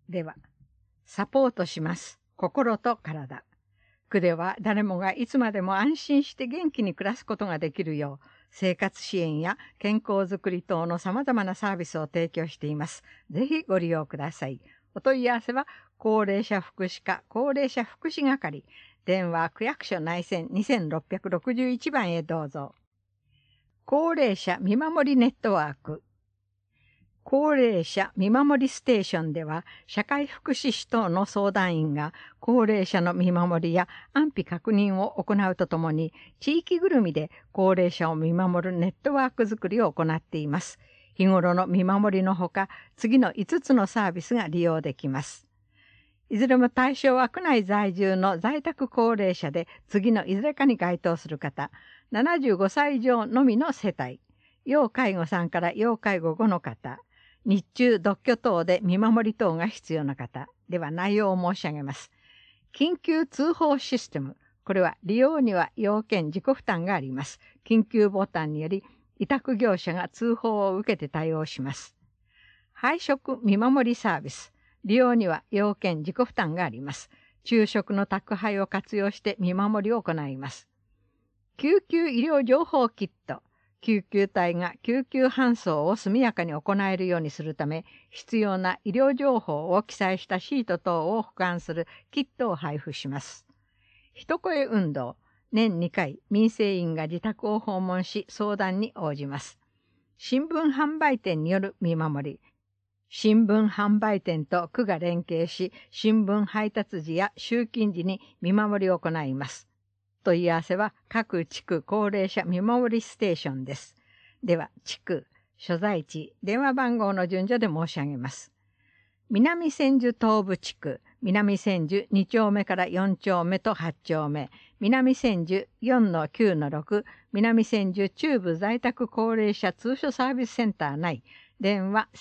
では、サポートします。心と体。区では誰もがいつまでも安心して元気に暮らすことができるよう、生活支援や健康づくり等の様々なサービスを提供しています。ぜひご利用ください。お問い合わせは、高齢者福祉課高齢者福祉係、電話区役所内線2661番へどうぞ。高齢者見守りネットワーク。高齢者見守りステーションでは、社会福祉士等の相談員が高齢者の見守りや安否確認を行うとともに、地域ぐるみで高齢者を見守るネットワークづくりを行っています。日頃の見守りのほか、次の5つのサービスが利用できます。いずれも対象は区内在住の在宅高齢者で、次のいずれかに該当する方、75歳以上のみの世帯、要介護3から要介護5の方、日中独居等で見守り等が必要な方。では内容を申し上げます。緊急通報システム。これは利用には要件自己負担があります。緊急ボタンにより委託業者が通報を受けて対応します。配食見守りサービス。利用には要件自己負担があります。昼食の宅配を活用して見守りを行います。救急医療情報キット。救急隊が救急搬送を速やかに行えるようにするため、必要な医療情報を記載したシート等を保管するキットを配布します。一声運動。年2回、民生委員が自宅を訪問し、相談に応じます。新聞販売店による見守り。新聞販売店と区が連携し、新聞配達時や集金時に見守りを行います。問い合わせは各地区高齢者見守りステーションです。では、地区、所在地、電話番号の順序で申し上げます。南千住東部地区、南千住2丁目から4丁目と8丁目、南千住 4-9-6、南千住中部在宅高齢者通所サービスセンター内、電話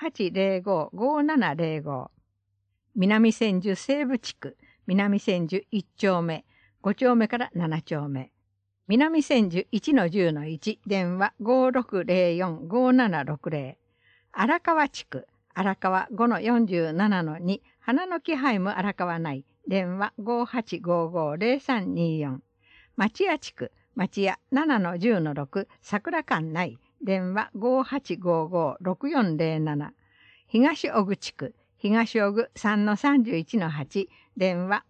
3805-5705。南千住西部地区、南千住1丁目、5丁目から7丁目。南千住 1-10-1 電話 5604-5760。荒川地区荒川 5-47-2 花の木ハイム荒川内電話 5855-0324。町屋地区町屋 7-10-6 桜館内電話 5855-6407。東小具地区東小具 3-31-8 電話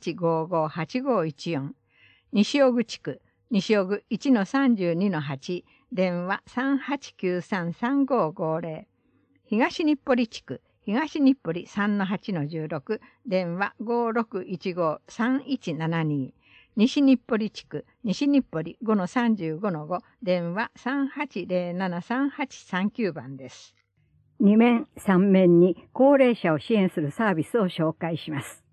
5855-8514。西小具地区西小具 1-32-8 電話 3893-3550。東日暮里地区東日暮里 3-8-16 電話 5615-3172。西日暮里地区西日暮里 5-35-5 電話 3807-3839 番です。2面3面に高齢者を支援するサービスを紹介します。